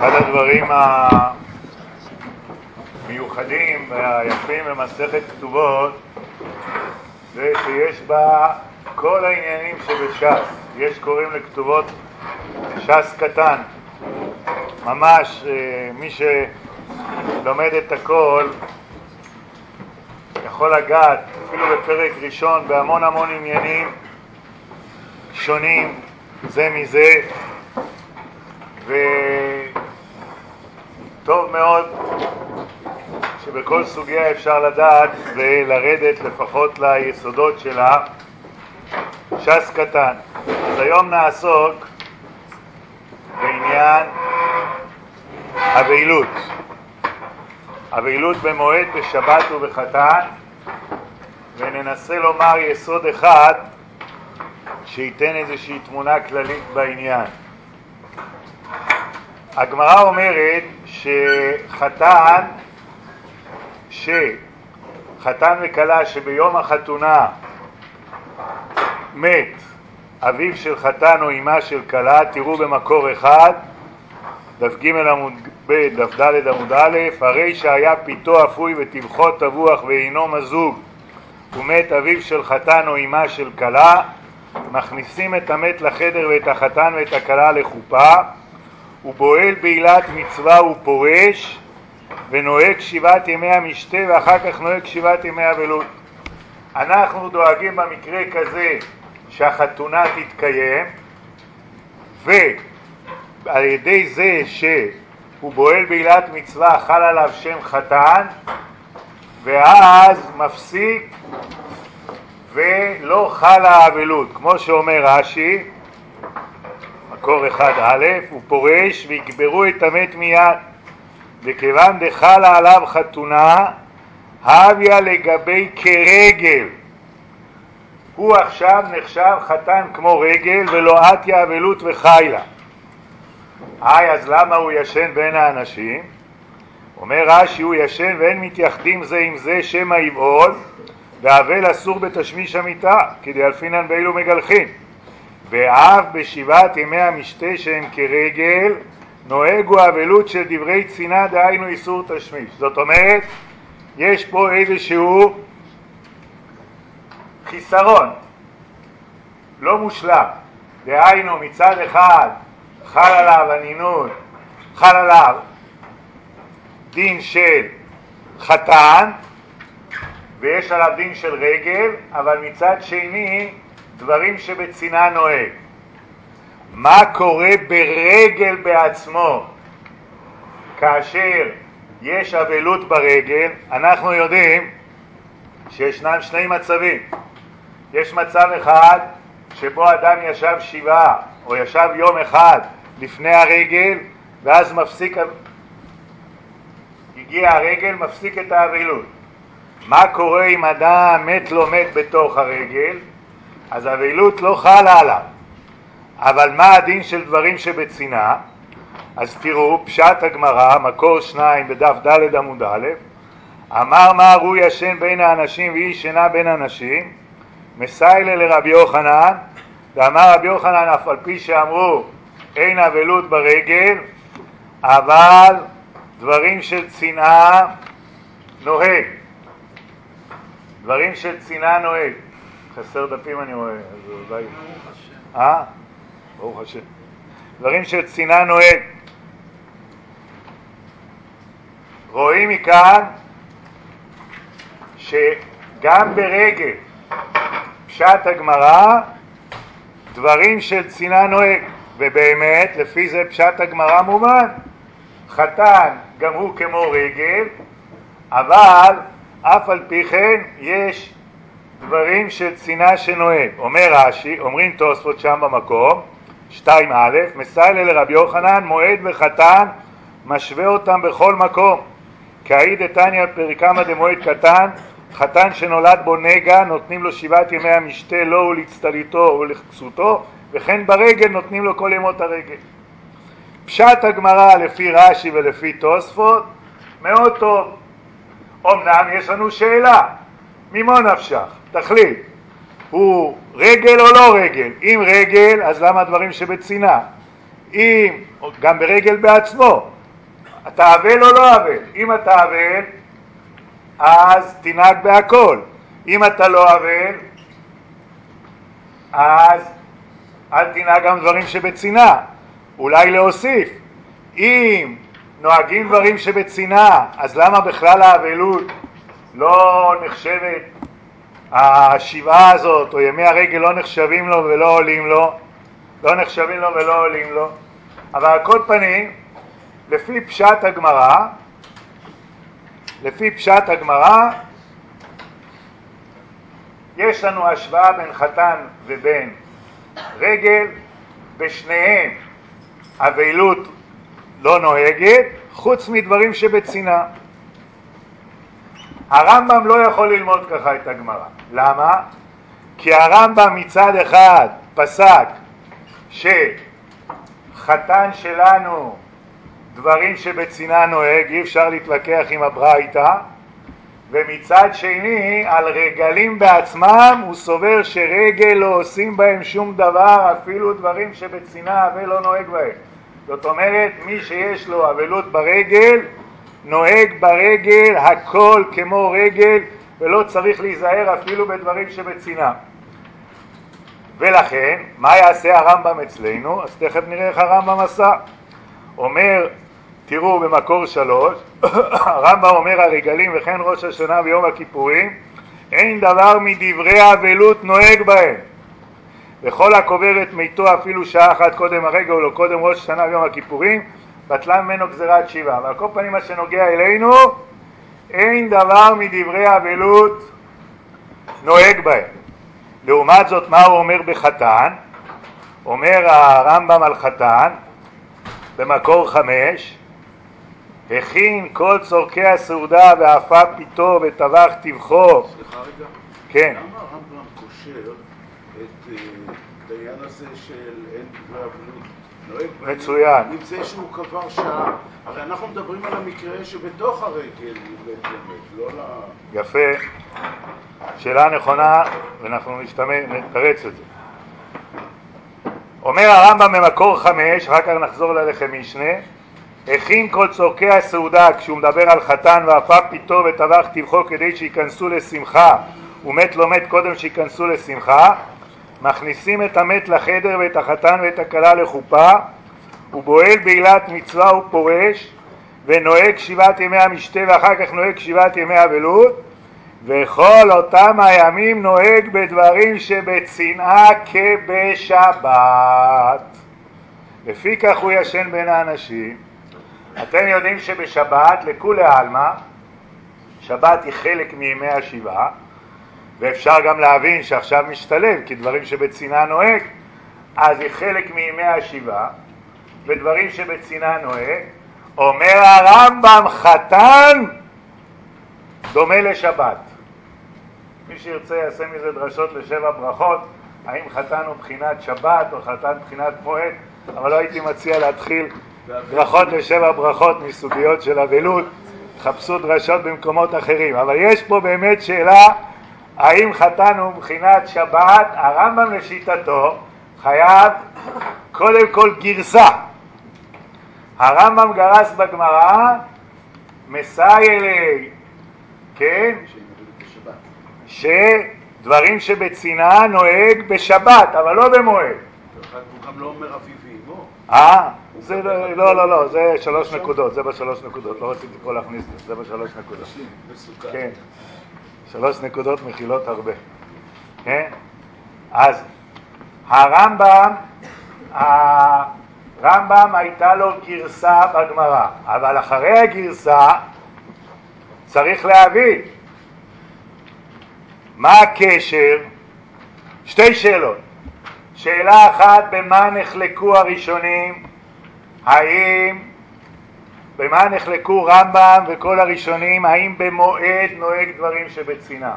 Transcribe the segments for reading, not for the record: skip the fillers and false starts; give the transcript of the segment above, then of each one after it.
אחד הדברים המיוחדים והיפים במסכת כתובות זה שיש בה כל העניינים שבש"ס. יש קוראים לכתובות ש"ס קטן. ממש מי שלומד את הכל יכול לגעת אפילו בפרק ראשון בהמון עניינים שונים זה מזה, וטוב מאוד שבכל סוגיה אפשר לדעת ולרדת לפחות ליסודות שלה. ש"ס קטן. אז היום נעסוק בעניין אבלות. אבלות במועד, בשבת ובחתן, וננסה לומר יסוד אחד שייתן איזושהי תמונה כללית בעניין. הגמרא אומרת חתן וכלה שביום החתונה מת אביו של חתן או אמה של כלה, תראו במקור אחד, דף ג' עמוד ב' דף ד' עמוד א', הרי שהיה פיתו אפוי וטבחו טבוח ואינו מזוג ומת אביו של חתן או אמה של כלה, מכניסים את המת לחדר ואת החתן ואת הכלה לחופה, הוא בועל בעילת מצווה ופורש ונוהג 7 ימי המשתה ואחר כך נוהג 7 ימי אבלות. אנחנו דואגים במקרה כזה שהחתונה תתקיים, ועל ידי זה שהוא בועל בעילת מצווה חל עליו שם חתן, ואז מפסיק ולא חל האבלות, כמו שאומר רש"י מקור 1א', הוא פורש ויקברו את המת מיד, וכיוון דחלה עליו חתונה הביה לגבי כרגל, הוא עכשיו נחשב חתן כמו רגל ולא עטיה אבלות וחיילה. אז למה הוא ישן בין האנשים? אומר רש"י, הוא ישן ואין מתייחדים זה עם זה שמא יבעול, והאבל אסור בתשמיש המיטה כדי אלפינן באילו מגלחין, ואף בשבעת ימי המשתה שהם כרגל נוהגו אבלות של דברי צינה, דהיינו איסור תשמיש. זאת אומרת, יש פה איזשהו חיסרון לא מושלם, דהיינו מצד אחד חל עליו הנינות, חל עליו דין של חתן ויש עליו דין של רגל, אבל מצד שני דברים שבצינה נוהג. מה קורה ברגל בעצמו כאשר יש אבלות ברגל? אנחנו יודעים שישנם שני מצבים. יש מצב אחד שבו אדם ישב 7 או ישב יום אחד לפני הרגל, ואז הגיע הרגל, מפסיק את האבלות. מה קורה אם אדם מת לא מת בתוך הרגל? אז האבלות לא חלה עליו. אבל מה הדין של דברים שבצינה? אז תראו, פשט הגמרא, מקור 2 בדף ד' עמוד א', אמר מה הוא ישן בין האנשים והיא ישנה בין אנשים, מסיילה לרבי יוחנן, ואמר רבי יוחנן אף על פי שאמרו אין אבלות ברגל, אבל דברים של צנעה נוהג. דברים של צנעה נוהג. חסר דפים אני רואה, אז אולי... ברוך השם. דברים של צנעה נוהג. רואים מכאן שגם ברגל פשט הגמרא דברים של צנעה נוהג, ובאמת לפי זה פשט הגמרא מובן. חתן גם הוא כמו רגל, אבל אף על פי כן יש דברים של צנעה שנוהג. אומר רש"י, אומרים תוספות שם במקום 2א, מסיילה לרבי יוחנן מועד וחתן משווה אותם בכל מקום, כעיד דתניא פריקמא דמועד קטן, חתן שנולד בו נגע נותנים לו 7 ימי המשתה לו ולצטליתו ולכסותו, וכן ברגל נותנים לו כל ימות הרגל. פשט הגמרא לפי רש"י ולפי תוספות מאוד טוב. אמנם יש לנו שאלה, ממה נפשך? תחליט, הוא רגל או לא רגל? אם רגל אז למה דברים שבצינה? אם גם ברגל בעצמו, אתה אבל או לא אבל? אם אתה אבל, אז תנהג בהכל. אם אתה לא אבל, אז אל תנהג גם דברים שבצינה. אולי להוסיף, אם נוהגים דברים שבצינה, אז למה בכלל האבלות לא נחשבת? השבעה הזאת או ימי הרגל לא נחשבים לו ולא עולים לו, לא נחשבים לו ולא עולים לו. אבל על כל פנים, לפי פשט הגמרא, יש לנו השוואה בין חתן ובין רגל, בשניהם אבלות לא נוהגת, חוץ מדברים שבצינה. הרמב"ם לא יכול ללמוד ככה את הגמרא. למה? כי הרמב"ם מצד אחד פסק שחתן שלנו דברים שבצינה נוהג, אי אפשר להתווכח עם הברייתא, ומצד שני על רגלים בעצמם הוא סובר שרגל לא עושים בהם שום דבר, אפילו דברים שבצינה אבל לא נוהג בהם. זאת אומרת, מי שיש לו אבלות ברגל נוהג ברגל הכל כמו רגל, ולא צריך להיזהר אפילו בדברים שבצינה. ולכן מה יעשה הרמב"ם אצלנו? אז תכף נראה איך הרמב"ם עשה. אומר, תראו במקור 3, הרמב"ם אומר הרגלים וכן ראש השנה ויום הכיפורים אין דבר מדברי האבלות נוהג בהם, וכל הקובר את מיתו אפילו שעה אחת קודם הרגל או לא קודם ראש השנה ויום הכיפורים בטלה ממנו גזירת שבעה. ועל כל פנים מה שנוגע אלינו, אין דבר מדברי האבלות נוהג בהם. לעומת זאת מה הוא אומר בחתן? אומר הרמב"ם על חתן במקור 5, הכין כל צורכי הסעודה ואפה פיתו וטבח טבחו. סליחה רגע. כן. למה הרמב"ם קושר את העניין הזה של אין דברי אבלות נוהג? מצוין. עם זה שהוא קבר שעה. הרי אנחנו מדברים על המקרה שבתוך הרגל, לא ל... יפה. שאלה נכונה, ואנחנו נתרץ את זה. אומר הרמב"ם במקור 5, אחר כך נחזור ללחם משנה, הכין כל צורכי הסעודה, כשהוא מדבר על חתן ואפה פיתו וטבח טבחו כדי שיכנסו לשמחה, ומת לא מת קודם שיכנסו לשמחה, מכניסים את המת לחדר ואת החתן ואת הכלה לחופה, ובועל בעילת מצווה ופורש, ונוהג 7 ימי המשתה ואחר כך נוהג 7 ימי אבלות, וכל אותם הימים נוהג בדברים שבצנעה כבשבת. לפי כך הוא ישן בין האנשים. אתם יודעים שבשבת לכולי עלמא, שבת היא חלק מימי השבעה, ואפשר גם להבין שעכשיו משתלב, כי דברים שבצנעה נוהג, אז היא חלק מימי השבעה, ודברים שבצנעה נוהג. אומר הרמב"ם חתן דומה לשבת. מי שירצה יעשה מזה דרשות לשבע ברכות, האם חתן הוא בחינת שבת או חתן בחינת מועד, אבל לא הייתי מציע להתחיל ברכות לשבע ברכות מסוגיות של אבלות, חפשו דרשות במקומות אחרים. אבל יש פה באמת שאלה, האם חתן הוא בחינת שבת? הרמב"ם לשיטתו חייב קודם כל גרסה. הרמב"ם גרס בגמרא, מסיילי, כן? שדברים שבצנעה נוהג בשבת, אבל לא במועד. הוא גם לא אומר אביבי אמו. זה לא, זה 3 נקודות, זה ב3 נקודות, לא רציתי פה להכניס, זה ב3 נקודות. כן, 3 נקודות מכילות הרבה. כן? אז הרמב"ם הייתה לו גרסה בגמרא, אבל אחרי הגרסה צריך להבין מה הקשר. 2 שאלות. שאלה אחת, במה נחלקו הראשונים? במה נחלקו רמב"ם וכל הראשונים? האם במועד נוהג דברים שבצנעה?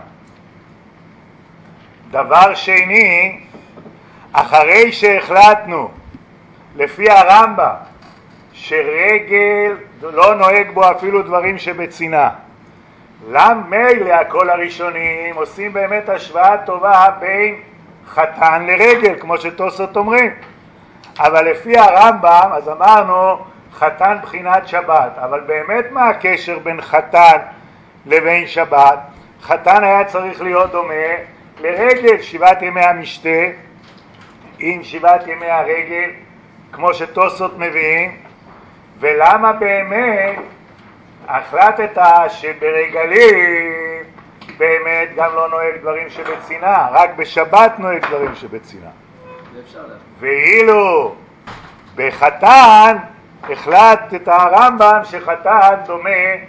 דבר שני, אחרי שהחלטנו לפי הרמב"ם שרגל לא נוהג בו אפילו דברים שבצנעה, מילא הכל הראשונים עושים באמת השוואה טובה בין חתן לרגל, כמו שתוספות אומרים, אבל לפי הרמב"ם אז אמרנו חתן בחינת שבת, אבל באמת מה הקשר בין חתן לבין שבת? חתן היה צריך להיות דומה לרגל 7 ימי המשתה עם 7 ימי הרגל, כמו שתוספות מביאים. ולמה באמת החלטת שברגלים באמת גם לא נוהג דברים שבצינה, רק בשבת נוהג דברים שבצינה? ואילו בחתן החלטת הרמב"ם שחתן דומה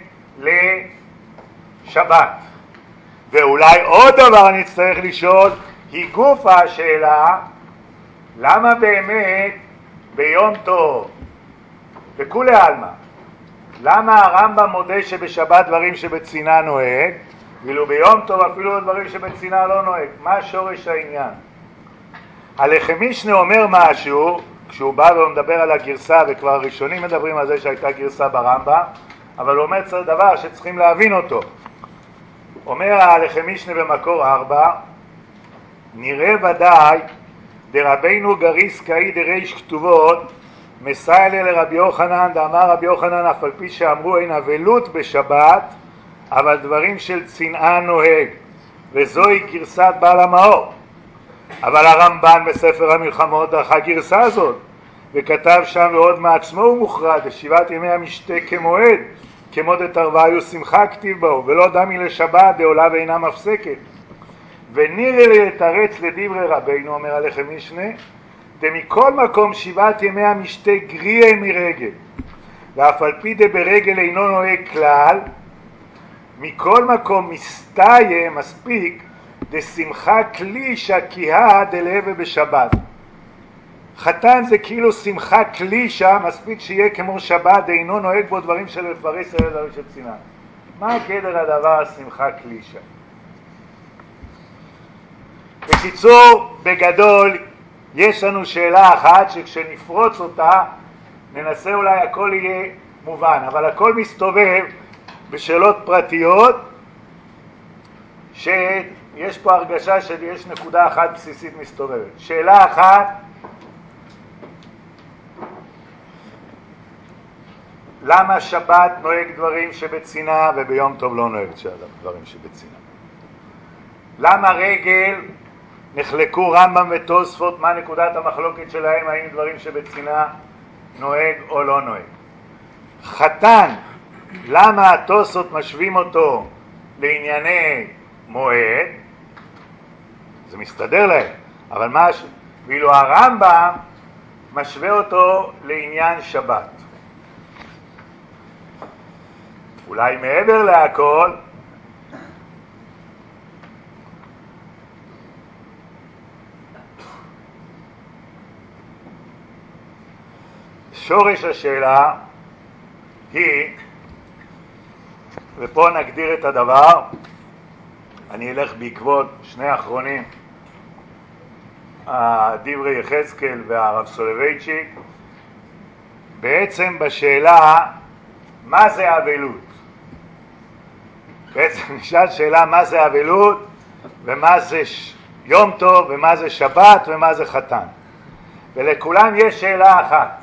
לשבת. ואולי עוד דבר נצטרך לשאול, היא גוף השאלה, למה באמת ביום טוב וכולי עלמא, למה הרמב"ם מודה שבשבת דברים שבצינה נוהג, ואילו ביום טוב אפילו דברים שבצינה לא נוהג? מה שורש העניין? הלחם משנה אומר משהו, כשהוא בא ומדבר על הגרסה, וכבר הראשונים מדברים על זה שהייתה גרסה ברמב"ם, אבל הוא אומר דבר שצריכים להבין אותו. אומר הלחם משנה במקור 4, נראה ודאי דרבינו גריס קאי דריש כתובות מסיילה לרבי יוחנן, דאמר רבי יוחנן אף על פי שאמרו אין אבלות בשבת אבל דברים של צנעה נוהג, וזוהי גרסת בעל המאור. אבל הרמב"ן בספר המלחמות דחה גרסה הזאת וכתב שם ועוד מעצמו הוא מוכרע דשבעת ימי המשתה כמועד כמו דתרוויו שמחה כתיב בו ולא דמי לשבת דעולה ואינה מפסקת. ונראה לי לתרץ לדברי רבינו, אומר הלחם משנה, דמכל מקום 7 ימי המשתה גריה מרגל ואף על פי דברגל אינו נוהג כלל, מכל מקום מסתיה מספיק דשמחה קלישה כיהה דלהבה בשבת. חתן זה כאילו שמחה קלישה, מספיק שיהיה כמו שבת דאינו נוהג בו דברים של לפרש על דברים של צנעה. מה גדר הדבר השמחה קלישה? בקיצור, בגדול יש לנו שאלה אחת שכשנפרוץ אותה ננסה אולי הכל יהיה מובן, אבל הכל מסתובב בשאלות פרטיות שיש פה הרגשה שיש נקודה אחת בסיסית מסתובבת. שאלה אחת, למה שבת נוהג דברים שבצינה וביום טוב לא נוהג דברים שבצינה? למה רגל נחלקו רמב"ם ותוספות, מה נקודת המחלוקת שלהם, האם דברים שבצינה נוהג או לא נוהג? חתן, למה התוספות משווים אותו לענייני מועד? זה מסתדר להם, אבל ואילו הרמב"ם משווה אותו לעניין שבת. אולי מעבר להכל, שורש השאלה היא, ופה נגדיר את הדבר, אני אלך בעקבות שני האחרונים, דברי יחזקאל והרב סולובייצ'יק, בעצם בשאלה מה זה אבלות. בעצם נשאל שאלה מה זה אבלות ומה זה יום טוב ומה זה שבת ומה זה חתן, ולכולם יש שאלה אחת,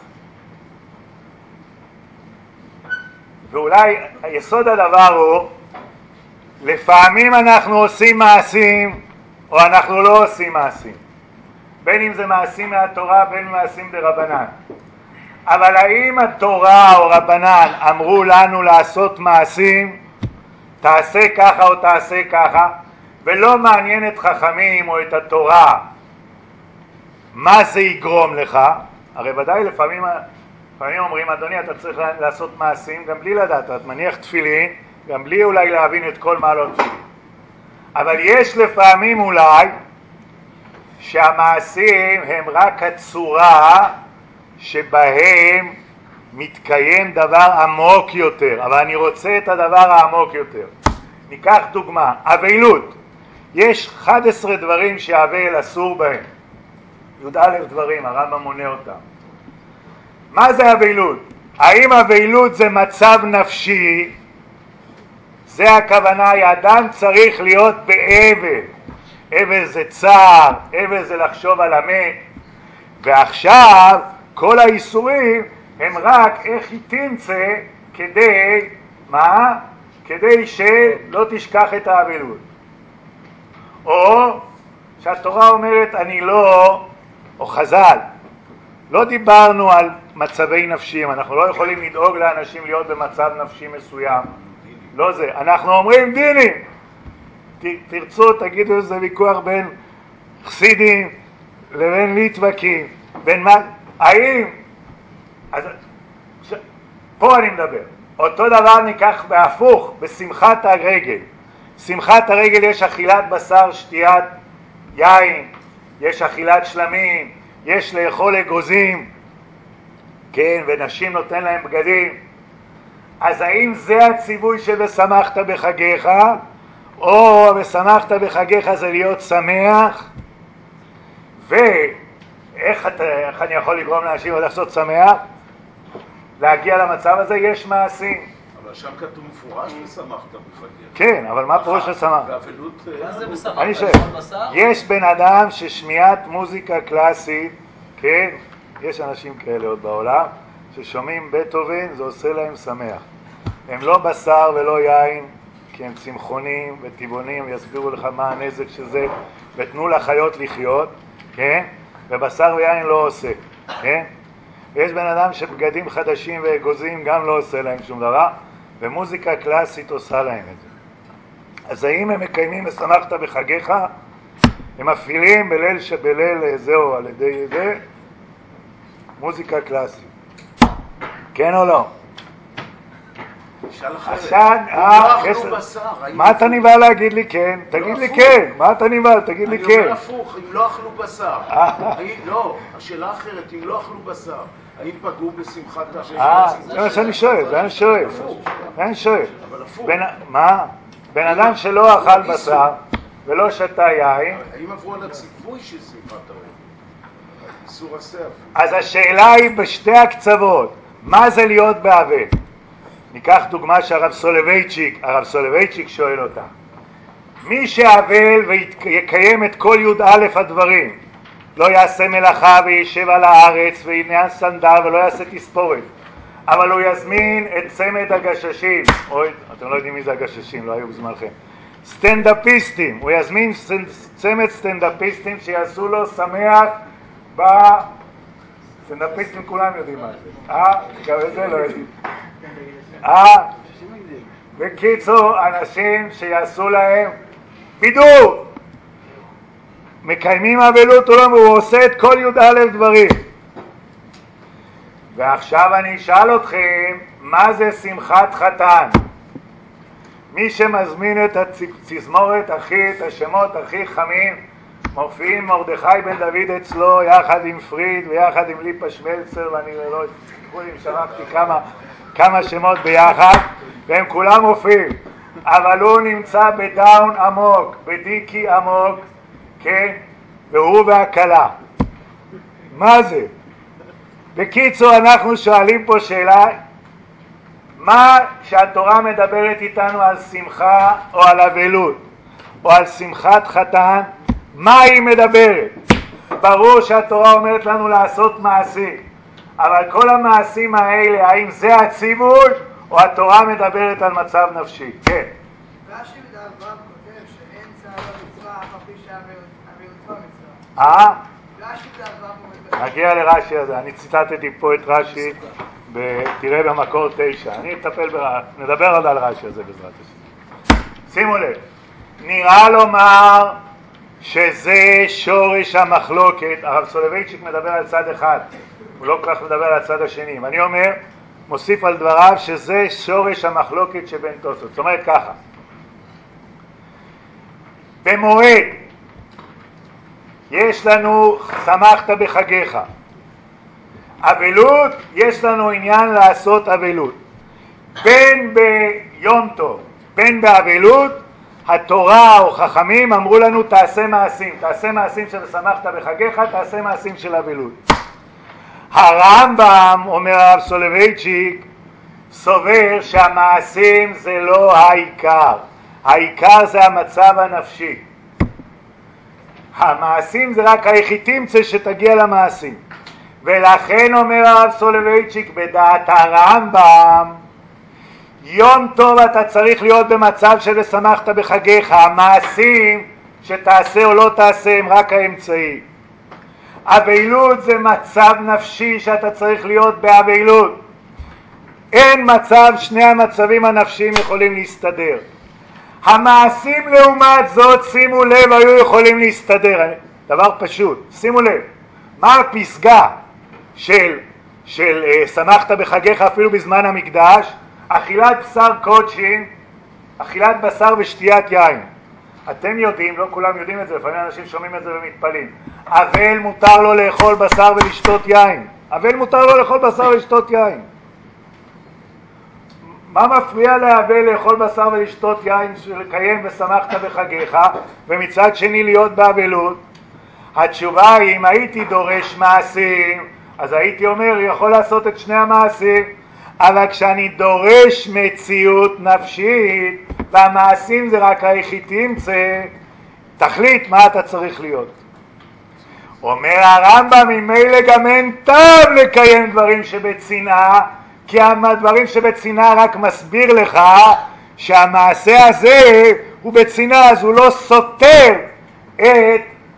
ואולי יסוד הדבר הוא, לפעמים אנחנו עושים מעשים או אנחנו לא עושים מעשים, בין אם זה מעשים מהתורה בין אם מעשים דרבנן, אבל האם התורה או רבנן אמרו לנו לעשות מעשים, תעשה ככה או תעשה ככה, ולא מעניין את חכמים או את התורה מה זה יגרום לך? הרי ודאי לפעמים אומרים, אדוני אתה צריך לעשות מעשים גם בלי לדעת, את מניח תפילין גם בלי אולי להבין את כל מעלות תפילין, אבל יש לפעמים אולי שהמעשים הם רק הצורה שבהם מתקיים דבר עמוק יותר, אבל אני רוצה את הדבר העמוק יותר. ניקח דוגמה, אבלות. יש 11 דברים שהאבל אסור בהם, י"א דברים, הרמב"ם מונה אותם. מה זה אבלות? האם אבלות זה מצב נפשי? זה הכוונה, האדם צריך להיות באבל. אבל זה צער, אבל זה לחשוב על המת, ועכשיו כל האיסורים הם רק איך היא תמצא כדי, מה? כדי שלא תשכח את האבלות. או שהתורה אומרת אני לא, או חז"ל, לא דיברנו על מצבי נפשיים, אנחנו לא יכולים לדאוג לאנשים להיות במצב נפשי מסוים, לא זה, אנחנו אומרים דינים. תרצו, תגידו שזה ויכוח בין חסידים לבין ליטבקים, בין מה, האם, אז, פה אני מדבר, אותו דבר ניקח בהפוך, בשמחת הרגל. שמחת הרגל יש אכילת בשר, שתיית יין, יש אכילת שלמים, יש לאכול אגוזים, כן, ונשים נותן להם בגדים. אז האם זה הציווי שבשמחת בחגיך, או בשמחת בחגיך זה להיות שמח? ואיך אני יכול לגרום לאנשים לעשות שמח? להגיע למצב הזה יש מעשים. אבל שם כתוב מפורש ושמחת בחגיך. כן, אבל מה פירוש השמח? באבלות... מה זה בשמחת? אני שואל, יש בן אדם ששמיעת מוזיקה קלאסית, כן, יש אנשים כאלה עוד בעולם, ששומעים בטהובן, זה עושה להם שמח. הם לא בשר ולא יין, כי הם צמחונים וטבעונים, ויסבירו לך מה הנזק שזה, ותנו לחיות לחיות, כן? ובשר ויין לא עושה, כן? ויש בן אדם שבגדים חדשים ואגוזים גם לא עושה להם שום דבר, ומוזיקה קלאסית עושה להם את זה. אז האם הם מקיימים ושמחת בחגיך? הם מפעילים בליל זהו על ידי זה מוזיקה קלאסית, כן או לא? עכשיו, לא אכלו בשר. מה אתה ניבא להגיד לי כן? תגיד לי כן. מה אתה ניבא? תגיד לי כן. אני אומר הפוך, אם לא אכלו בשר. לא, השאלה אחרת, אם לא אכלו בשר, האם פגעו בשמחת זה מה שאני שואל, זה אני שואל. אבל הפוך. מה? בן אדם שלא אכל בשר ולא שתה יין. האם עברו על הציווי של שמחת הרגל? איסור עשה הפוך. אז השאלה היא בשתי הקצוות. מה זה להיות באבל? ניקח דוגמה שהרב סולובייצ'יק שואל אותה. מי שאבל ויקיים את כל י"א הדברים, לא יעשה מלאכה וישב על הארץ ויעשה סנדר ולא יעשה תספורת, אבל הוא יזמין את צמד הגששים, אתם לא יודעים מי זה הגששים, לא היו בזמנכם, סטנדאפיסטים, הוא יזמין צמד סטנדאפיסטים שיעשו לו שמח סטנדאפיסטים כולם יודעים מה זה, גם את זה לא יודעים. בקיצור, אנשים שיעשו להם בידור, מקיימים אבלות עולם, הוא עושה את כל י"א דברים. ועכשיו אני אשאל אתכם, מה זה שמחת חתן? מי שמזמין את התזמורת את השמות הכי חמים, מופיעים מרדכי בן דוד אצלו יחד עם פריד ויחד עם ליפה שמלצר, ואני לא תקחו לי אם שרקתי כמה שמות ביחד, והם כולם מופיעים, אבל הוא נמצא בדאון עמוק, בדיקי עמוק, כן? והוא והכלה. מה זה? בקיצור, אנחנו שואלים פה שאלה, מה שהתורה מדברת איתנו על שמחה או על אבלות או על שמחת חתן, מה היא מדברת? ברור שהתורה אומרת לנו לעשות מעשים, אבל כל המעשים האלה, האם זה הציווי או התורה מדברת על מצב נפשי? כן. רש"י בדף ו' כותב שאין צער במצווה אף על פי שאבלותו מצווה. רש"י בדף ו' אומר... נגיע לרש"י הזה, אני ציטטתי פה את רש"י, תראה במקור 9, נדבר עוד על רש"י הזה בעזרת השם. שימו לב, נראה לומר שזה שורש המחלוקת. הרב סולובייצ'יק מדבר על צד אחד, הוא לא כל כך מדבר על הצד השני. ואני אומר, מוסיף על דבריו שזה שורש המחלוקת שבין תוספות. זאת אומרת ככה, במועד יש לנו שמחת בחגיך, אבלות יש לנו עניין לעשות אבלות, בין ביום טוב בין באבלות התורה או חכמים אמרו לנו תעשה מעשים של שמחת בחגיך, תעשה מעשים של אבלות. הרמב"ם, אומר הרב סולובייצ'יק, סובר שהמעשים זה לא העיקר, העיקר זה המצב הנפשי. המעשים זה רק היחיתימצא שתגיע למעשים. ולכן אומר הרב סולובייצ'יק בדעת הרמב"ם, יום טוב אתה צריך להיות במצב של ושמחת בחגיך. המעשים שתעשה או לא תעשה הם רק האמצעי. אבלות זה מצב נפשי שאתה צריך להיות באבלות. אין מצב, שני המצבים הנפשיים יכולים להסתדר. המעשים לעומת זאת, שימו לב, היו יכולים להסתדר. דבר פשוט, שימו לב, מה הפסגה של שמחת בחגיך אפילו בזמן המקדש? אכילת בשר קודשים, אכילת בשר ושתיית יין. אתם יודעים, לא כולם יודעים את זה, לפעמים אנשים שומעים את זה ומתפלים. אבל מותר לו לאכול בשר ולשתות יין. אבל מותר לו לאכול בשר ולשתות יין. מה מפריע לאבל לאכול בשר ולשתות יין לקיים ושמחת בחגיך, ומצד שני להיות באבלות? התשובה היא, אם הייתי דורש מעשים, אז הייתי אומר, יכול לעשות את שני המעשים. אבל כשאני דורש מציאות נפשית, והמעשים זה רק היחידים, תחליט מה אתה צריך להיות. אומר הרמב"ם, ממילא גם אין טעם לקיים דברים שבצנעה, כי הדברים שבצנעה רק מסביר לך שהמעשה הזה הוא בצנעה, אז הוא לא סותר את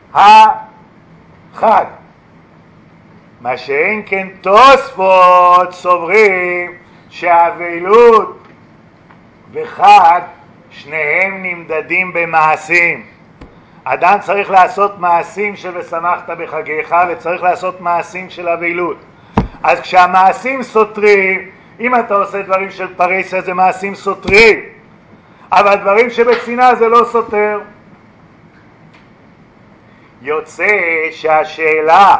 החג. מה שאין כן תוספות סוברים שהאבלות וחג שניהם נמדדים במעשים. אדם צריך לעשות מעשים של ושמחת בחגיך, וצריך לעשות מעשים של אבלות. אז כשהמעשים סותרים, אם אתה עושה דברים של פרהסיה זה מעשים סותרים, אבל דברים שבצנעה זה לא סותר. יוצא שהשאלה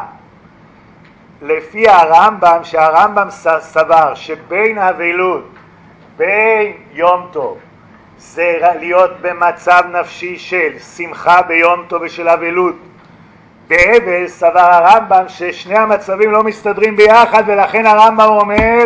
לפי הרמב"ם, שהרמב"ם סבר שבין אבלות, בין יום טוב, זה להיות במצב נפשי של שמחה ביום טוב ושל אבלות. באבל סבר הרמב"ם ששני המצבים לא מסתדרים ביחד, ולכן הרמב"ם אומר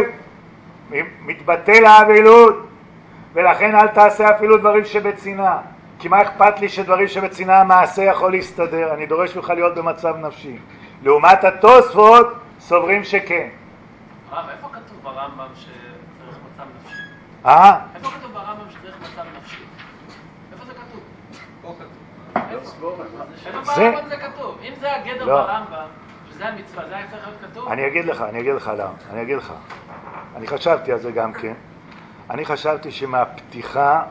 מתבטל האבלות, ולכן אל תעשה אפילו דברים שבצנעה. כי מה אכפת לי שדברים שבצנעה המעשה יכול להסתדר? אני דורש לך להיות במצב נפשי. לעומת התוספות סוברים שכן. איפה כתוב ברמב"ם שצריך מצב נפשי? איפה כתוב ברמב"ם שצריך מצב נפשי? איפה זה כתוב? פה כתוב. איפה ברמב"ם זה כתוב? אם זה הגדר ברמב"ם, שזה המצווה, זה היה צריך להיות כתוב? אני אגיד לך למה. אני חשבתי על זה גם כן. אני חשבתי שמהפתיחה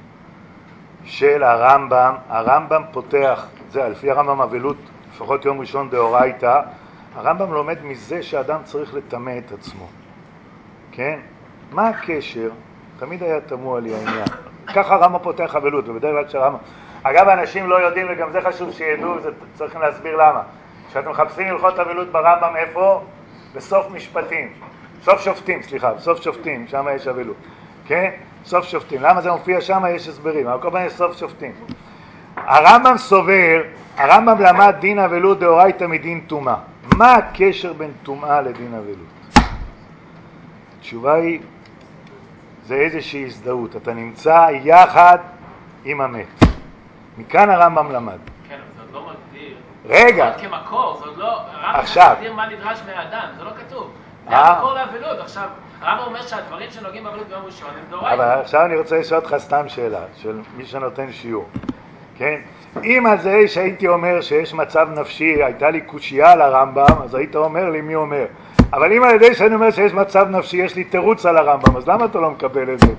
של הרמב"ם פותח, זה לפי הרמב"ם אבלות, לפחות יום ראשון דאורייתא, הרמב"ם לומד מזה שאדם צריך לטמא את עצמו. כן? מה הקשר? תמיד היה תמוה לי העניין. ככה הרמב"ם פותח אבלות, ובדרך כלל שהרמב"ם... אגב, אנשים לא יודעים, וגם זה חשוב שידעו, צריכים להסביר למה. כשאתם מחפשים הלכות אבלות ברמב"ם, איפה? בסוף משפטים. בסוף שופטים, שם יש אבלות. כן? סוף שופטים. למה זה מופיע שם? יש הסברים. אבל כל פעם יש סוף שופטים. הרמב"ם סובר, הרמב"ם למד דין אבלות דאורייתא מדין טומאה. מה הקשר בין טומאה לדין אבלות? התשובה היא, זה איזושהי הזדהות. אתה נמצא יחד עם המת. מכאן הרמב"ם למד. כן, אבל זה עוד לא מגדיר. רגע. זה כמקור, זה עוד לא... עכשיו. הרמב"ם מגדיר מה נדרש מהאדם, זה לא כתוב. זה המקור לאבלות. עכשיו, הרמב"ם אומר שהדברים שנוגעים באבלות ביום ראשון הם דאורייתא. אבל עכשיו אני רוצה לשאול אותך סתם שאלה, של מי שנותן שיעור. כן? אם על זה שהייתי אומר שיש מצב נפשי, הייתה לי קושייה על הרמב"ם, אז היית אומר לי מי אומר. אבל אם על ידי שאני אומר שיש מצב נפשי, יש לי תירוץ על הרמב"ם, אז למה אתה לא מקבל את זה?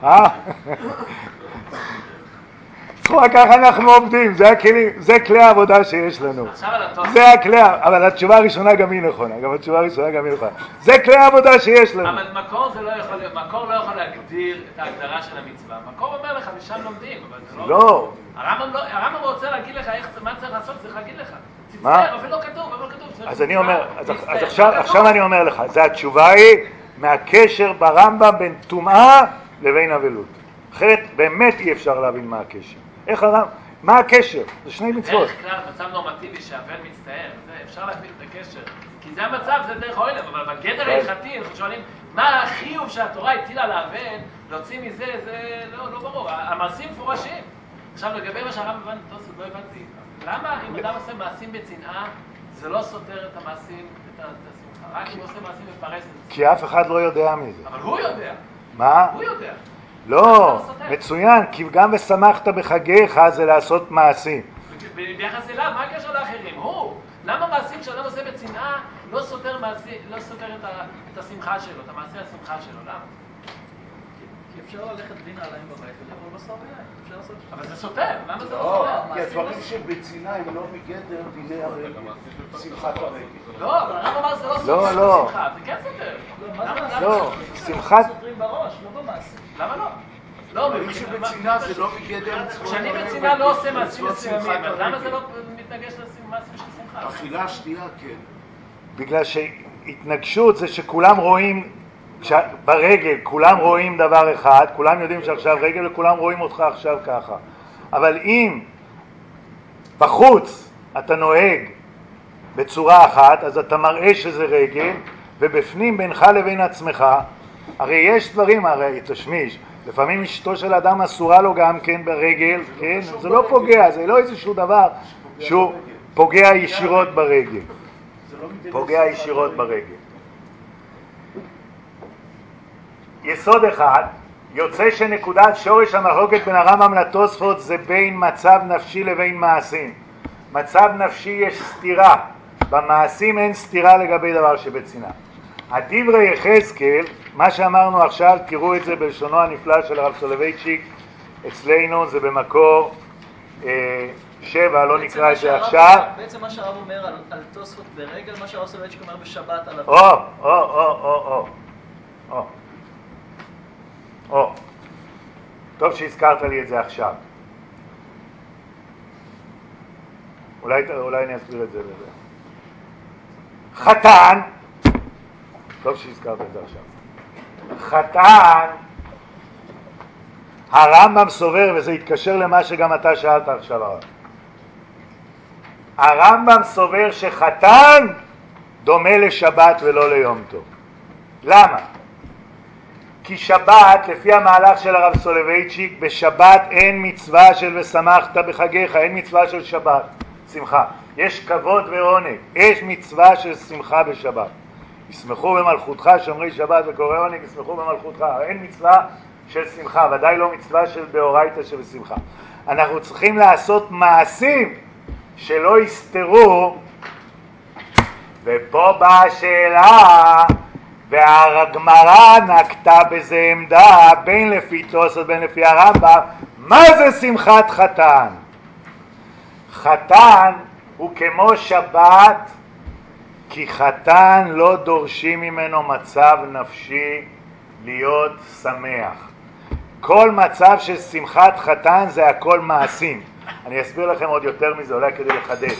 ככה אנחנו עובדים, זה כלי העבודה שיש לנו. זה הכלי, אבל התשובה הראשונה גם היא נכונה, זה כלי העבודה שיש לנו. אבל מקור לא יכול להגדיר את ההגדרה של המצווה. מקור אומר לך, משם לומדים, אבל זה לא. הרמב"ם רוצה להגיד לך מה צריך לעשות, צריך להגיד לך. תצטער, אבל לא כתוב. אז אני אומר, אז עכשיו אני אומר לך, זה התשובה היא מהקשר ברמב"ם בין טומאה לבין אבלות. אחרת באמת אי אפשר להבין מה הקשר. מה הקשר? זה שני מצוות. דרך כלל, מצב נורמטיבי שהאבל מצטער, אפשר להבין את הקשר. כי זה המצב, זה דרך אוהלם, אבל בגדר ההלכתי, אנחנו שואלים, מה החיוב שהתורה הטילה לאבל, להוציא מזה, זה לא ברור. המעשים מפורשים. עכשיו, לגבי מה שהרמב"ם הבן, לא הבנתי. למה אם אדם עושה מעשים בצנעה, זה לא סותר את המעשים, את השמחה, רק אם עושה מעשים לפרס את זה. כי אף אחד לא יודע מזה. אבל הוא יודע. מה? הוא יודע. לא, מצוין, כי גם ושמחת בחגיך זה לעשות מעשים. ביחס אליו, מה הקשר לאחרים? הוא. למה מעשים שאדם עושה בצנעה לא סותר את השמחה שלו, את המעשה השמחה שלו? למה? כי אפשר ללכת בלי נעליים בבית ולאכול בשר ויין. אפשר לעשות... אבל זה סותר, למה זה לא סותר? כי הדברים שבצנעה הם לא מגדר דיני הרגל, שמחת הרגל. לא, אבל הרב אמר שזה לא סותר את השמחה, זה כן סותר. לא, שמחת... סותרים בראש, לא במעשים. למה לא? דברים שבצנעה זה לא מגדר מצוות כשאני הרגל. בצנעה לא עושה מעשים מסוימים, אז למה זה לא מתנגש למעשים של שמחה? אכילה, שתייה, כן. בגלל שהתנגשות זה שכולם רואים, ברגל כולם רואים דבר אחד, כולם יודעים שעכשיו רגל וכולם רואים אותך עכשיו ככה. אבל אם בחוץ אתה נוהג בצורה אחת, אז אתה מראה שזה רגל, ובפנים בינך לבין עצמך, הרי יש דברים, הרי תשמיש, לפעמים אשתו של אדם אסורה לו גם כן ברגל, כן? זה לא פוגע, זה לא איזשהו דבר שהוא פוגע ישירות ברגל. פוגע ישירות ברגל. יסוד אחד, יוצא שנקודת שורש המחלוקת בין הרמב"ם לתוספות זה בין מצב נפשי לבין מעשים. מצב נפשי יש סתירה, במעשים אין סתירה לגבי דבר שבצנעה. הדברי יחזקאל, מה שאמרנו עכשיו, תראו את זה בלשונו הנפלא של הרב סולובייצ'יק, אצלנו זה במקור 7, לא נקרא את זה עכשיו. בעצם מה שהרב אומר על תוספות ברגל, מה שהרב סולובייצ'יק אומר בשבת על טוב שהזכרת לי את זה עכשיו. אולי אני אסביר את זה בזה. חתן, טוב שהזכרת את זה עכשיו. חתן, הרמב"ם סובר, וזה יתקשר למה שגם אתה שאלת עכשיו הרב. הרמב"ם סובר שחתן דומה לשבת ולא ליום טוב. למה? כי שבת, לפי המהלך של הרב סולובייצ'יק, בשבת אין מצווה של ושמחת בחגיך, אין מצווה של שבת, שמחה. יש כבוד ועונג, יש מצווה של שמחה בשבת. ישמחו במלכותך שומרי שבת וקורא עונג, ישמחו במלכותך. אין מצווה של שמחה, ודאי לא מצווה של דאורייתא שבשמחה. אנחנו צריכים לעשות מעשים שלא יסתרו, ופה באה השאלה, והגמרא נקטה בזה עמדה בין לפי תוספות בין לפי הרמב"ם, מה זה שמחת חתן? חתן הוא כמו שבת, כי חתן לא דורשים ממנו מצב נפשי להיות שמח. כל מצב של שמחת חתן זה הכל מעשים. אני אסביר לכם עוד יותר מזה, אולי כדי לחדד.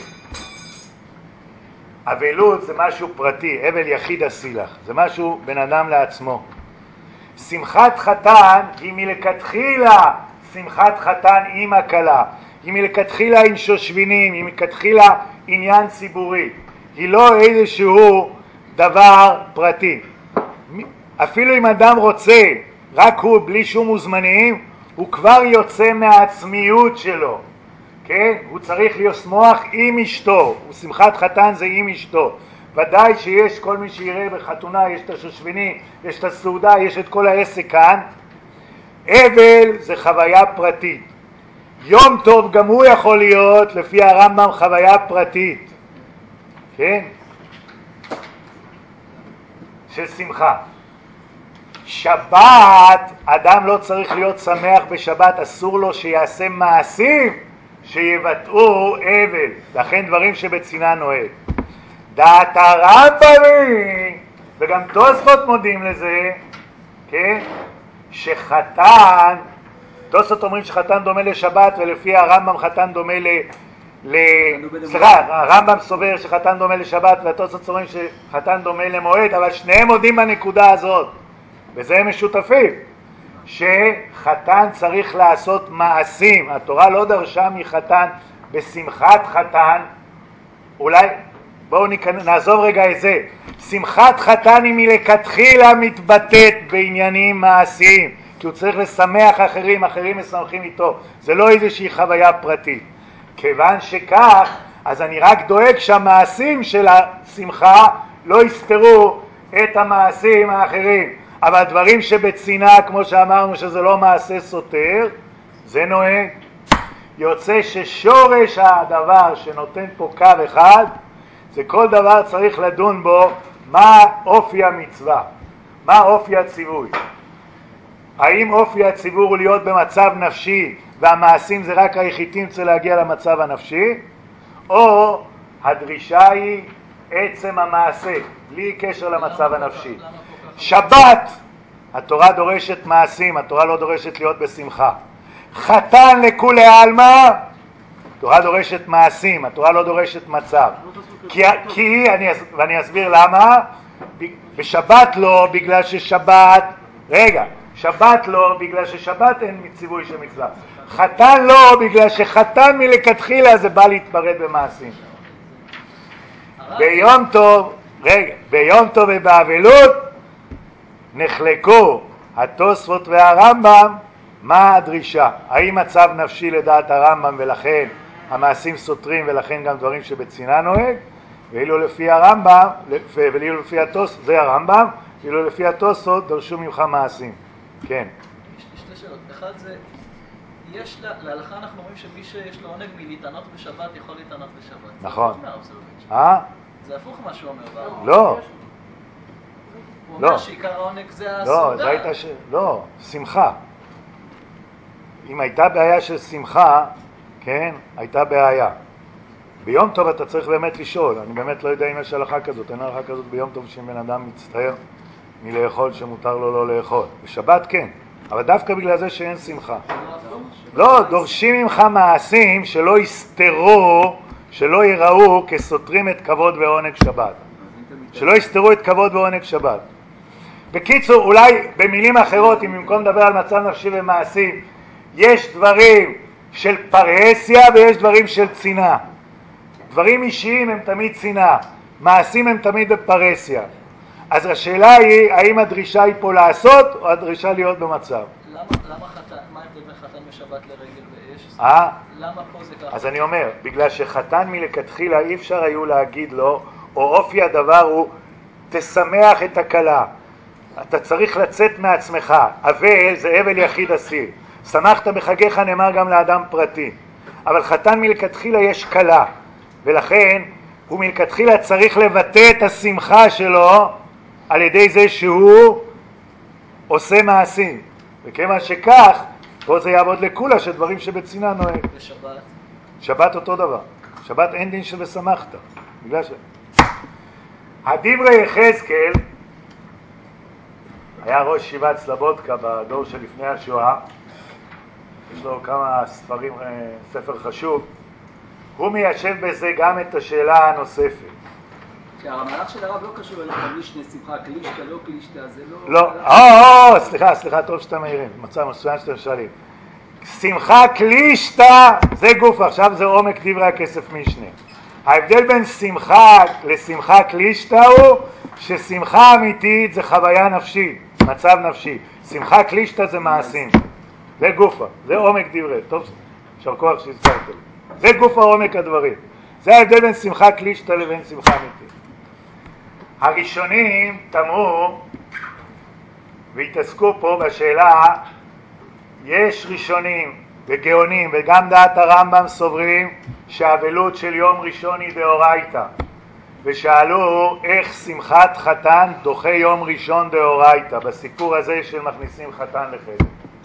אבלות זה משהו פרטי, אבל יחיד הסילח, זה משהו בן אדם לעצמו. שמחת חתן היא מלכתחילה שמחת חתן עם הכלה, היא מלכתחילה עם שושבינים, היא מלכתחילה עניין ציבורי, היא לא איזשהו דבר פרטי. אפילו אם אדם רוצה רק הוא בלי שום מוזמנים, הוא כבר יוצא מהעצמיות שלו, כן? הוא צריך לשמוח עם אשתו, ושמחת חתן זה עם אשתו. ודאי שיש כל מי שיראה בחתונה, יש את השושבינים, יש את הסעודה, יש את כל העסק כאן. אבל זה חוויה פרטית. יום טוב גם הוא יכול להיות לפי הרמב"ם חוויה פרטית, כן? של שמחה. שבת, אדם לא צריך להיות שמח בשבת, אסור לו שיעשה מעשים שיבטאו אבל, לכן דברים שבצנעה נוהג. דעת הרמב"ם, וגם תוספות מודים לזה, כן? שחתן, תוספות אומרים שחתן דומה לשבת, ולפי הרמב"ם חתן דומה הרמב"ם סובר שחתן דומה לשבת, והתוספות אומרים שחתן דומה למועד, אבל שניהם מודים בנקודה הזאת, וזה הם משותפים, שחתן צריך לעשות מעשים. התורה לא דרשה מחתן בשמחת חתן. אולי בואו נעזוב רגע את זה. שמחת חתן היא מלכתחילה מתבטאת בעניינים מעשיים, כי הוא צריך לשמח אחרים, אחרים משמחים איתו, זה לא איזושהי חוויה פרטית. כיוון שכך, אז אני רק דואג שהמעשים של השמחה לא יסתרו את המעשים האחרים. אבל דברים שבצינה, כמו שאמרנו שזה לא מעשה סותר, זה נוהג. יוצא ששורש הדבר שנותן פה קו אחד, זה כל דבר צריך לדון בו מה אופי המצווה, מה אופי הציווי. האם אופי הציבור הוא להיות במצב נפשי והמעשים זה רק היחידים צריך להגיע למצב הנפשי, או הדרישה היא עצם המעשה בלי קשר למצב הנפשי. שבת התורה דורשת מעשים, התורה לא דורשת להיות בשמחה. חתן לכולי עלמא, התורה דורשת מעשים, התורה לא דורשת מצב. ואני אסביר למה. בשבת לא, בגלל ששבת, שבת לא, בגלל ששבת אין ציווי של מצווה. חתן לא, בגלל שחתן מלכתחילה זה בא להתפרד במעשים. ביום טוב ובאבלות נחלקו התוספות והרמב"ם מה הדרישה. האם מצב נפשי לדעת הרמב"ם ולכן המעשים סותרים ולכן גם דברים שבצינה נוהג, ואילו לפי הרמב"ם ואילו לפי התוספות, זה הרמב"ם, ואילו לפי התוספות דרשו ממך מעשים. כן. יש לי שתי שאלות. אחד זה, להלכה אנחנו אומרים שמי שיש לו עונג מלהתענות בשבת יכול להתענות בשבת. נכון. זה הפוך מה שהוא אומר. לא. הוא אומר שעיקר העונג זה הסעודה. לא, שמחה. אם הייתה בעיה של שמחה, כן, הייתה בעיה. ביום טוב אתה צריך באמת לשאול, אני באמת לא יודע אם יש הלכה כזאת, אין הלכה כזאת ביום טוב שבן אדם מצטער מלאכול שמותר לו לא לאכול. בשבת כן, אבל דווקא בגלל זה שאין שמחה. לא, דורשים ממך מעשים שלא יסתרו, שלא ייראו כסותרים את כבוד ועונג שבת. שלא יסתרו את כבוד ועונג שבת. בקיצור, אולי במילים אחרות, אם במקום לדבר על מצב נפשי ומעשים, יש דברים של פרהסיה ויש דברים של צינה. דברים אישיים הם תמיד צינה, מעשים הם תמיד בפרהסיה. אז השאלה היא, האם הדרישה היא פה לעשות או הדרישה להיות במצב? למה חתן, מה ההבדל בין חתן בשבת לרגל ואש? למה פה זה ככה? אז אני אומר, בגלל שחתן מלכתחילה אי אפשר היו להגיד לו, או אופי הדבר הוא, תשמח את הכלה. אתה צריך לצאת מעצמך. אבל זה אבל יחיד אסיר. שמחת בחגיך נאמר גם לאדם פרטי. אבל חתן מלכתחילה יש כלה. ולכן הוא מלכתחילה צריך לבטא את השמחה שלו על ידי זה שהוא עושה מעשים. וכיוון שכך, פה זה יעבוד לכולה שדברים שבצינה נוהג. ושבת? שבת אותו דבר. שבת אין דין של ושמחת. בגלל ש... הדברי יחזקאל היה ראש ישיבת סלבודקה בדור שלפני השואה. יש לו כמה ספרים, ספר חשוב. הוא מיישב בזה גם את השאלה הנוספת. שהמהלך של הרב לא קשור אליך משנה שמחה, קלישתא, לא קלישתא, זה לא... לא, סליחה, טוב שאתה מעירים, מצא מסוים שאתם שואלים. שמחה קלישתא זה גוף, עכשיו זה עומק דברי הכסף משנה. ההבדל בין שמחה לשמחה קלישתא הוא ששמחה אמיתית זה חוויה נפשית, מצב נפשי. שמחה קלישתא זה מעשים. זה גופה, זה עומק דברי. טוב, יישר כוח שהזכרתם. זה גוף העומק הדברים. זה ההבדל בין שמחה קלישתא לבין שמחה אמיתית. הראשונים תמרו והתעסקו פה בשאלה, יש ראשונים וגאונים וגם דעת הרמב"ם סוברים שהאבלות של יום ראשון היא דאורייתא, ושאלו איך שמחת חתן דוחה יום ראשון דאורייתא בסיפור הזה של מכניסים חתן לחדר.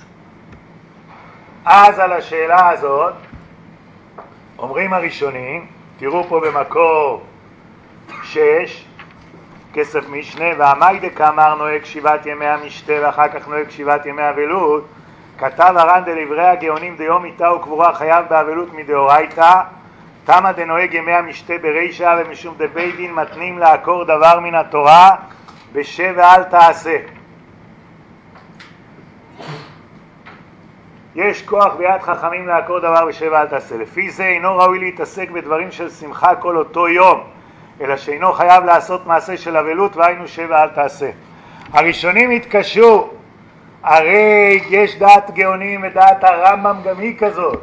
אז על השאלה הזאת אומרים הראשונים, תראו פה במקור 6 כסף משנה, והמיידה כאמר נוהג 7 ימי המשתה ואחר כך נוהג 7 ימי אבלות, כתב הר"ן דלברי הגאונים דיום מיתה וקבורה חייב באבלות מדאורייתא, תמה דנוהג ימי המשתה ברישא ומשום דבית דין מתנים לעקור דבר מן התורה בשב ואל תעשה. יש כוח ביד חכמים לעקור דבר בשב ואל תעשה. לפי זה אינו ראוי להתעסק בדברים של שמחה כל אותו יום, אלא שאינו חייב לעשות מעשה של אבלות, והיינו שב ואל תעשה. הראשונים התקשו, הרי יש דעת גאונים ודעת הרמב"ם גם היא כזאת,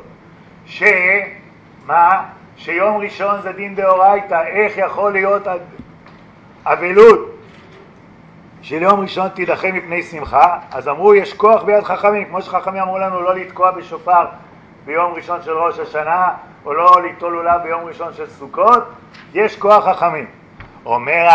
שיום ראשון זה דין דאורייתא, איך יכול להיות אבלות של יום ראשון תידחה מפני שמחה, אז אמרו יש כוח ביד חכמים, כמו שחכמים אמרו לנו לא לתקוע בשופר ביום ראשון של ראש השנה, או לא ליטול לולב ביום ראשון של סוכות, יש כוח חכמים. אומר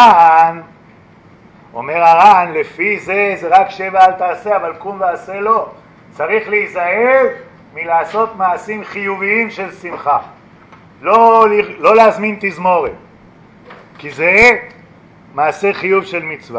הר"ן, לפי זה רק 7 אל תעשה, אבל קום ועשה לא. צריך להיזהר מלעשות מעשים חיוביים של שמחה. לא להזמין תזמורת, כי זה מעשה חיוב של מצווה.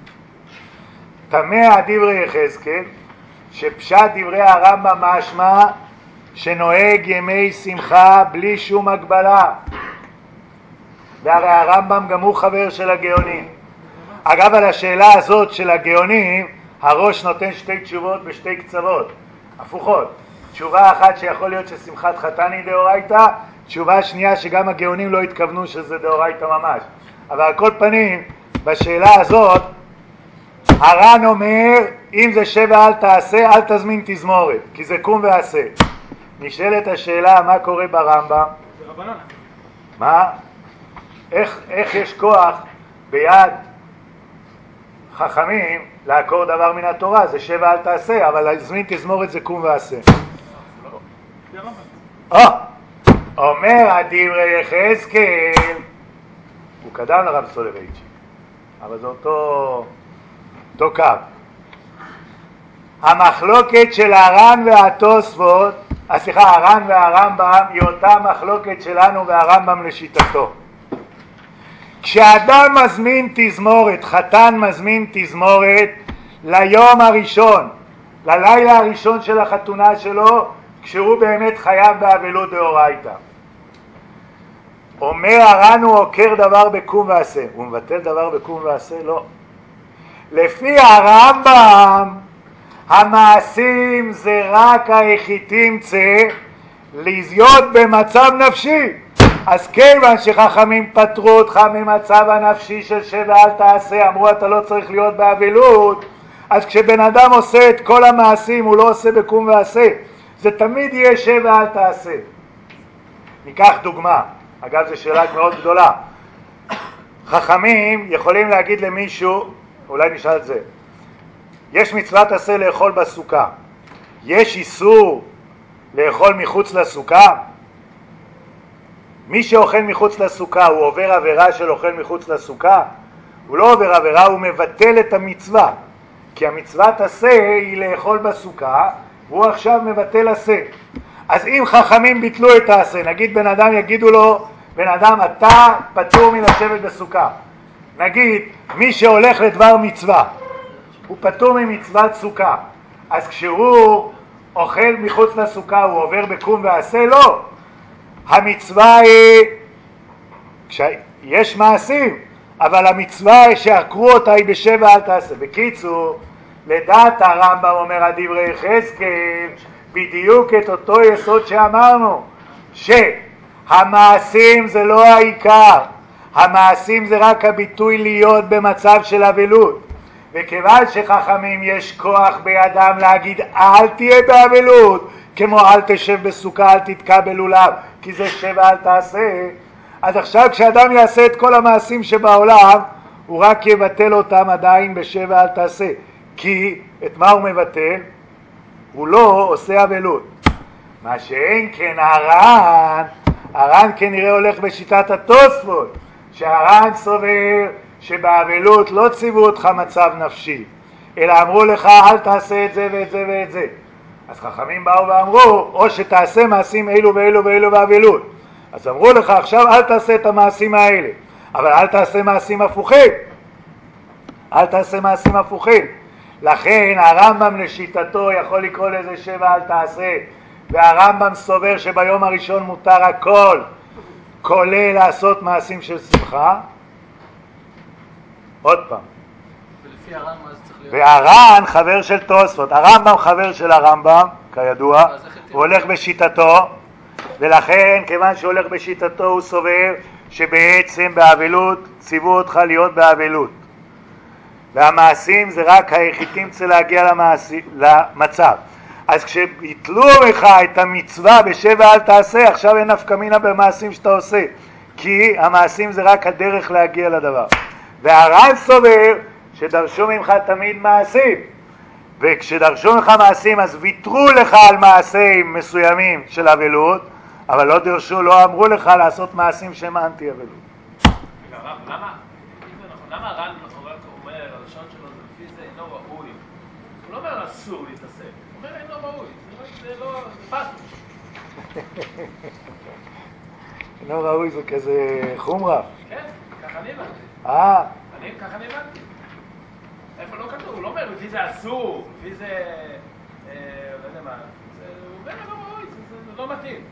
תמה דברי יחזקאל, שפשט דברי הרמב"ם משמע שנוהג ימי שמחה בלי שום הגבלה. והרי הרמב"ם גם הוא חבר של הגאונים. אגב, על השאלה הזאת של הגאונים, הראש נותן 2 תשובות בשתי קצוות, הפוכות. תשובה אחת שיכול להיות ששמחת חתן היא דאורייתא, תשובה שנייה שגם הגאונים לא התכוונו שזה דאורייתא ממש. אבל על כל פנים, בשאלה הזאת, הר"ן אומר, אם זה 7 אל תעשה, אל תזמין תזמורת, כי זה קום ועשה. נשאלת השאלה, מה קורה ברמב"ם? זה רבנן. מה? איך יש כוח ביד חכמים לעקור דבר מן התורה? זה 7 אל תעשה, אבל להזמין תזמורת זה קום ועשה. אומר הדברי יחזקאל, הוא קדם לרב סולובייצ'יק, אבל זה אותו קו. המחלוקת של הר"ן והתוספות, הר"ן והרמב"ם, היא אותה מחלוקת שלנו והרמב"ם לשיטתו. כשאדם מזמין תזמורת, חתן מזמין תזמורת ליום הראשון, ללילה הראשון של החתונה שלו, כשהוא באמת חייב באבלות דאורייתא. אומר הר"ן הוא עוקר דבר בקום ועשה. הוא מבטל דבר בקום ועשה? לא. לפי הרמב"ם, המעשים זה רק היחידים להיות במצב נפשי. אז כיוון שחכמים פטרו אותך ממצב הנפשי של 7 אל תעשה, אמרו אתה לא צריך להיות באבלות, אז כשבן אדם עושה את כל המעשים הוא לא עושה בקום ועשה, זה תמיד יהיה 7 אל תעשה. ניקח דוגמה, אגב זו שאלה מאוד גדולה. חכמים יכולים להגיד למישהו, אולי נשאל את זה, יש מצוות עשה לאכול בסוכה, יש איסור לאכול מחוץ לסוכה? מי שאוכל מחוץ לסוכה הוא עובר עבירה של אוכל מחוץ לסוכה? הוא לא עובר עבירה, הוא מבטל את המצווה, כי המצוות עשה היא לאכול בסוכה, והוא עכשיו מבטל עשה. אז אם חכמים ביטלו את העשה, נגיד בן אדם יגידו לו, בן אדם אתה פטור מן לשבת בסוכה, נגיד מי שהולך לדבר מצווה הוא פטור ממצוות סוכה, אז כשהוא אוכל מחוץ לסוכה הוא עובר בקום ועשה? לא. המצווה היא, יש מעשים, אבל המצווה שעקרו אותה היא ב7 אל תעשה. בקיצור, לדעת הרמב"ם אומר הדברי יחזקאל בדיוק את אותו יסוד שאמרנו, שהמעשים זה לא העיקר, המעשים זה רק הביטוי להיות במצב של אבלות. וכיוון שחכמים יש כוח בידם להגיד אל תהיה באבלות, כמו אל תשב בסוכה, אל תתקע בלולב, כי זה 7 אל תעשה, אז עכשיו כשאדם יעשה את כל המעשים שבעולם הוא רק יבטל אותם עדיין ב7 אל תעשה. כי את מה הוא מבטל? הוא לא עושה אבלות. מה שאין כן הר"ן כנראה הולך בשיטת התוספות, שהר"ן סובר שבאבלות לא ציוו אותך מצב נפשי, אלא אמרו לך אל תעשה את זה ואת זה ואת זה. אז חכמים באו ואמרו או שתעשה מעשים אלו ואלו ואלו באבלות, אז אמרו לך עכשיו אל תעשה את המעשים האלה, אבל אל תעשה מעשים הפוכים, אל תעשה מעשים הפוכים. לכן הרמב"ם לשיטתו יכול לקרוא לזה 7 אל תעשה, והרמב"ם סובר שביום הראשון מותר הכל, כולל לעשות מעשים של שמחה. עוד פעם, ולפי הר"ן מה זה צריך להיות? והר"ן חבר של תוספות, הרמב"ם חבר של הרמב"ם כידוע, הוא הולך בשיטתו, ולכן כיוון שהוא הולך בשיטתו הוא סובר שבעצם באבלות ציוו אותך להיות באבלות, והמעשים זה רק היחידים צריך להגיע למצב. אז כשביטלו לך את המצווה ב7 אל תעשה, עכשיו אין נפקא מינה במעשים שאתה עושה, כי המעשים זה רק הדרך להגיע לדבר. והר"ן סובר שדרשו ממך תמיד מעשים, וכשדרשו ממך מעשים אז ויתרו לך על מעשים מסוימים של אבלות, אבל לא דרשו, לא אמרו לך לעשות מעשים שהם אנטי אבלות. למה הר"ן אומר, הלשון שלו זה לפי זה אינו ראוי? הוא לא אומר אסור להתעסק, הוא אומר אינו ראוי, זה לא, זה פסוש. אינו ראוי זה כזה חומרה. כן, ככה אני הבנתי. ככה אני הבנתי. איפה לא כתוב, הוא לא אומר לפי זה אסור, לפי זה, לא יודע מה, הוא אומר אינו ראוי, זה לא מתאים.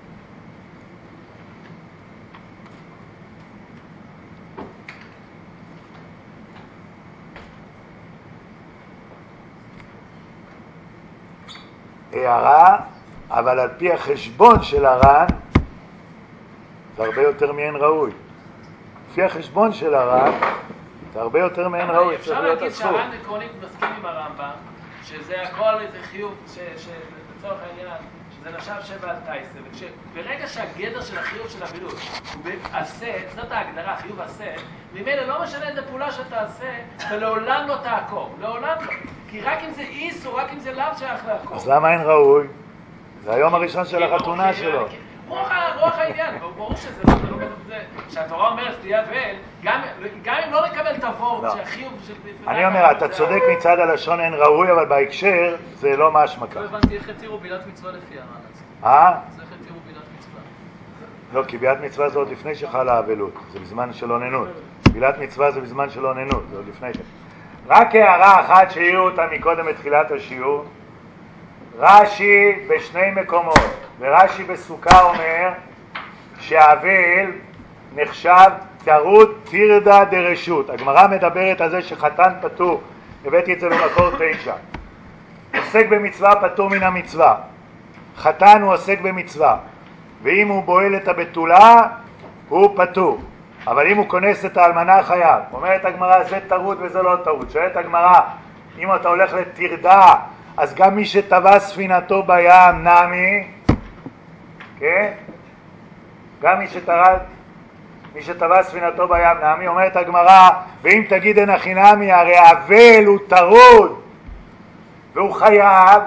הערה, אבל על פי החשבון של הר"ן זה הרבה יותר מאין ראוי. לפי החשבון של הר"ן זה הרבה יותר מאין ראוי. אפשר להגיד שהר"ן עקרונית מסכים עם הרמב"ם שזה הכל איזה חיוב לצורך העניין שזה נחשב שבע על תייסה, וברגע שהגדר של החיוב של אבילות הוא בעשה, זאת ההגדרה, חיוב עשה, ממילא לא משנה איזה פעולה שאתה עשה ולעולם לא תעקור, לעולם לא, כי רק אם זה איס או רק אם זה לאו שייך לעקור. אז למה אין ראוי? זה היום הראשון של החתונה שלו. רוח העניין, ברור שזה לא זה, שהתורה אומרת תהיה ואל, גם אם לא נקבל את הוורד שהחיוב של... אני אומר, אתה צודק מצד הלשון אין ראוי, אבל בהקשר זה לא משמע ככה. לא הבנתי איך התירו בילת מצווה לפי הר"ן. אז איך התירו בילת מצווה? לא, כי בילת מצווה זה עוד לפני שחלה האבלות, זה בזמן של אוננות. בילת מצווה זה בזמן של אוננות, זה עוד לפני כן. רק הערה אחת שהעירו אותה מקודם בתחילת השיעור, רש"י בשני מקומות, ורש"י בסוכה אומר שהאבל נחשב טרוד טירדה דרשות. הגמרא מדברת על זה שחתן פטור, הבאתי את זה במקור 9. עוסק במצווה פטור מן המצווה. חתן הוא עוסק במצווה, ואם הוא בועל את הבתולה הוא פטור, אבל אם הוא כונס את האלמנה חייב. אומרת הגמרא זה טרוד וזה לא טרוד. שואלת הגמרא, אם אתה הולך לטרדה אז גם מי שטבע ספינתו בים נמי, כן? גם מי שטבע ספינתו בים נמי. אומרת הגמרא, ואם תגיד אין הכי נמי, הרי אבל הוא טרוד והוא חייב.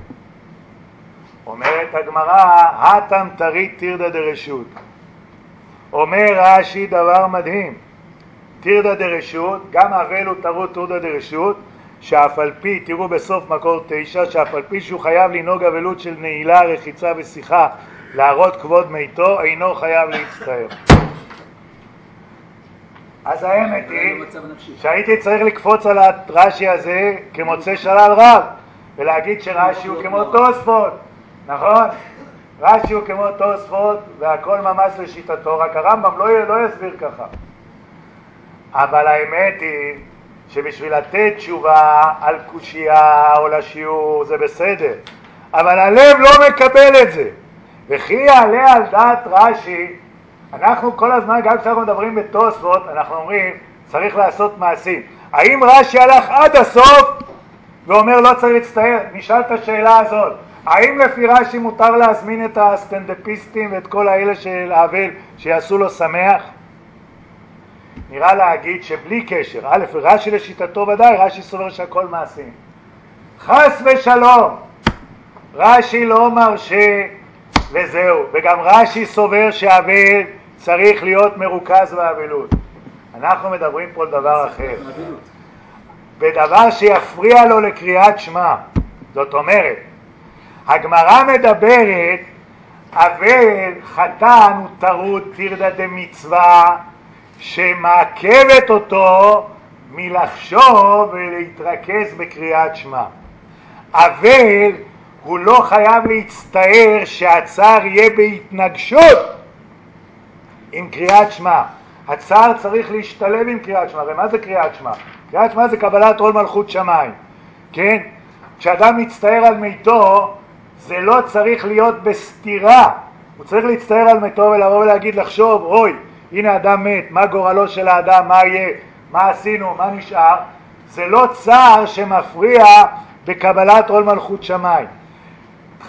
אומרת הגמרא, התם תריד טירדה דרשות. אומר רש"י דבר מדהים, טירדה דרשות, גם אבל הוא טרוד טירדה דרשות, שאף על פי, תראו בסוף מקור 9, שאף על פי שהוא חייב לנהוג אבלות של נעילה, רחיצה ושיחה, להראות כבוד מיתו, אינו חייב להצטער. אז האמת היא שהייתי צריך לקפוץ על הרש"י הזה כמוצא שלל רב, ולהגיד שרש"י הוא כמו תוספות, נכון? רש"י הוא כמו תוספות והכל ממש לשיטתו, רק הרמב"ם לא יסביר ככה. אבל האמת היא שבשביל לתת תשובה על קושייה או לשיעור זה בסדר, אבל הלב לא מקבל את זה. וכי יעלה על דעת רש"י, אנחנו כל הזמן, גם כשאנחנו מדברים בתוספות, אנחנו אומרים צריך לעשות מעשים. האם רש"י הלך עד הסוף ואומר לא צריך להצטער? נשאל את השאלה הזאת. האם לפי רש"י מותר להזמין את הסטנדאפיסטים ואת כל האלה של האבל שיעשו לו שמח? נראה להגיד שבלי קשר, א', רש"י לשיטתו ודאי, רש"י סובר שהכל מעשים. חס ושלום, רש"י לא מרשה וזהו, וגם רש"י סובר שהאבל צריך להיות מרוכז באבלות. אנחנו מדברים פה על דבר אחר, בדבר שיפריע לו לקריאת שמע. זאת אומרת, הגמרא מדברת, אבל חתן הוא טרוד טירדה דמצווה, שמעכבת אותו מלחשוב ולהתרכז בקריאת שמע. אבל הוא לא חייב להצטער שהצער יהיה בהתנגשות עם קריאת שמע. הצער צריך להשתלב עם קריאת שמע. ומה זה קריאת שמע? קריאת שמע זה קבלת עול מלכות שמיים, כן? כשאדם מצטער על מיתו זה לא צריך להיות בסתירה, הוא צריך להצטער על מיתו ולבוא ולהגיד, לחשוב, אוי, הנה אדם מת, מה גורלו של האדם, מה יהיה, מה עשינו, מה נשאר. זה לא צער שמפריע בקבלת עול מלכות שמיים.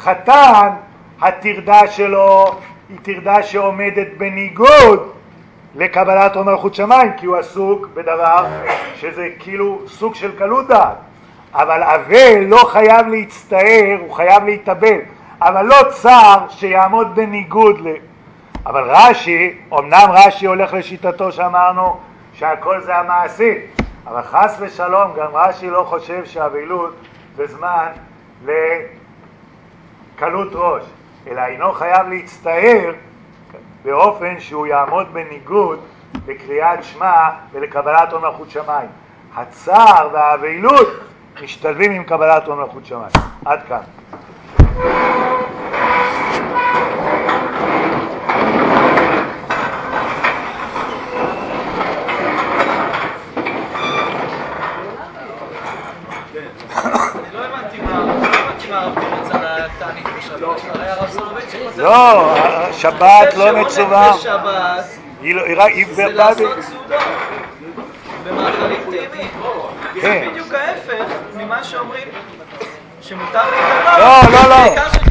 חתן, הטרדה שלו היא טרדה שעומדת בניגוד לקבלת עול מלכות שמיים, כי הוא עסוק בדבר שזה כאילו סוג של קלות דעת. אבל אבל לא חייב להצטער, הוא חייב להתאבל, אבל לא צער שיעמוד בניגוד אבל רש"י, אמנם רש"י הולך לשיטתו שאמרנו שהכל זה המעשי, אבל חס ושלום גם רש"י לא חושב שהאבלות זה זמן לקלות ראש, אלא אינו חייב להצטער באופן שהוא יעמוד בניגוד לקריאת שמע ולקבלת עול מלכות שמיים. הצער והאבלות משתלבים עם קבלת עול מלכות שמיים. עד כאן. לא הבנתי מה הרב תירוץ על התענית בשבת. הרי הרב סולובייצ'יק כותב... לא, שבת לא נצובה. זה לעשות סעודה במאכלים טעימים. זה בדיוק ההפך ממה שאומרים שמותר להתאבל. לא.